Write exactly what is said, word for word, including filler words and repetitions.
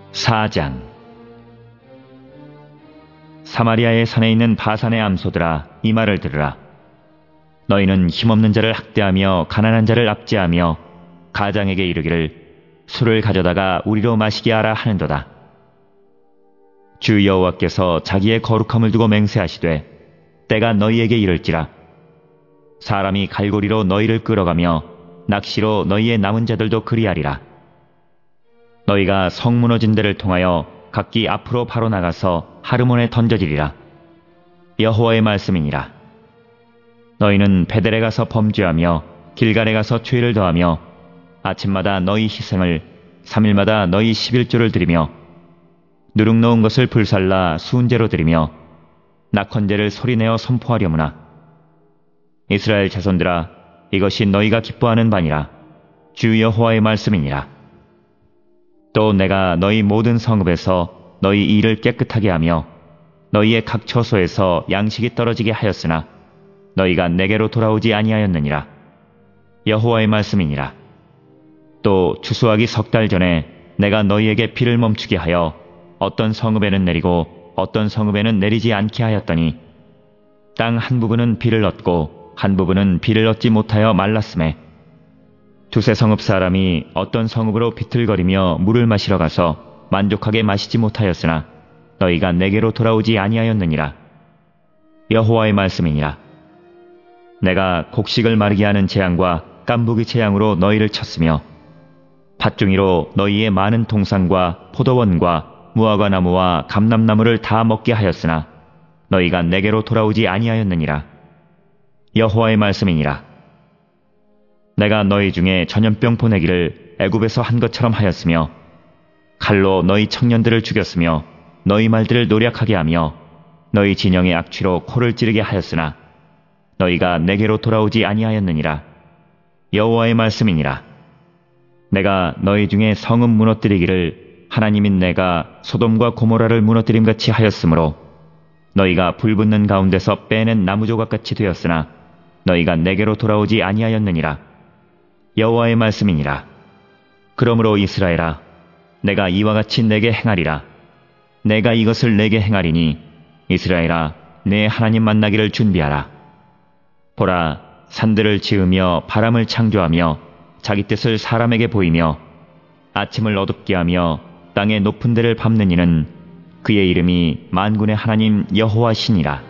사 장. 사마리아의 산에 있는 바산의 암소들아, 이 말을 들으라. 너희는 힘없는 자를 학대하며 가난한 자를 압제하며 가장에게 이르기를 술을 가져다가 우리로 마시게 하라 하는도다. 주 여호와께서 자기의 거룩함을 두고 맹세하시되 때가 너희에게 이를지라. 사람이 갈고리로 너희를 끌어가며 낚시로 너희의 남은 자들도 그리하리라. 너희가 성 무너진 데를 통하여 각기 앞으로 바로 나가서 하르몬에 던져지리라. 여호와의 말씀이니라. 너희는 베델에 가서 범죄하며 길갈에 가서 죄를 더하며 아침마다 너희 희생을 삼일마다 너희 십일조를 드리며 누룩 넣은 것을 불살라 수은제로 드리며 낙헌제를 소리내어 선포하려무나. 이스라엘 자손들아, 이것이 너희가 기뻐하는 바니라. 주 여호와의 말씀이니라. 또 내가 너희 모든 성읍에서 너희 일을 깨끗하게 하며 너희의 각 처소에서 양식이 떨어지게 하였으나 너희가 내게로 돌아오지 아니하였느니라. 여호와의 말씀이니라. 또 추수하기 석 달 전에 내가 너희에게 비를 멈추게 하여 어떤 성읍에는 내리고 어떤 성읍에는 내리지 않게 하였더니 땅 한 부분은 비를 얻고 한 부분은 비를 얻지 못하여 말랐음에 두세 성읍 사람이 어떤 성읍으로 비틀거리며 물을 마시러 가서 만족하게 마시지 못하였으나 너희가 내게로 돌아오지 아니하였느니라. 여호와의 말씀이니라. 내가 곡식을 마르게 하는 재앙과 깐부기 재앙으로 너희를 쳤으며 팥중이로 너희의 많은 동산과 포도원과 무화과 나무와 감람나무를 다 먹게 하였으나 너희가 내게로 돌아오지 아니하였느니라. 여호와의 말씀이니라. 내가 너희 중에 전염병 보내기를 애굽에서 한 것처럼 하였으며 칼로 너희 청년들을 죽였으며 너희 말들을 노략하게 하며 너희 진영의 악취로 코를 찌르게 하였으나 너희가 내게로 돌아오지 아니하였느니라. 여호와의 말씀이니라. 내가 너희 중에 성읍 무너뜨리기를 하나님인 내가 소돔과 고모라를 무너뜨림같이 하였으므로 너희가 불붙는 가운데서 빼낸 나무조각같이 되었으나 너희가 내게로 돌아오지 아니하였느니라. 여호와의 말씀이니라. 그러므로 이스라엘아, 내가 이와 같이 내게 행하리라. 내가 이것을 내게 행하리니 이스라엘아, 내 하나님 만나기를 준비하라. 보라, 산들을 지으며 바람을 창조하며 자기 뜻을 사람에게 보이며 아침을 어둡게 하며 땅의 높은 데를 밟는 이는 그의 이름이 만군의 하나님 여호와시니라.